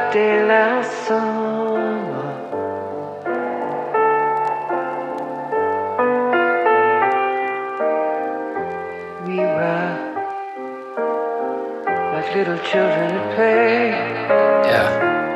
de la summer. We were like little children at play. Yeah.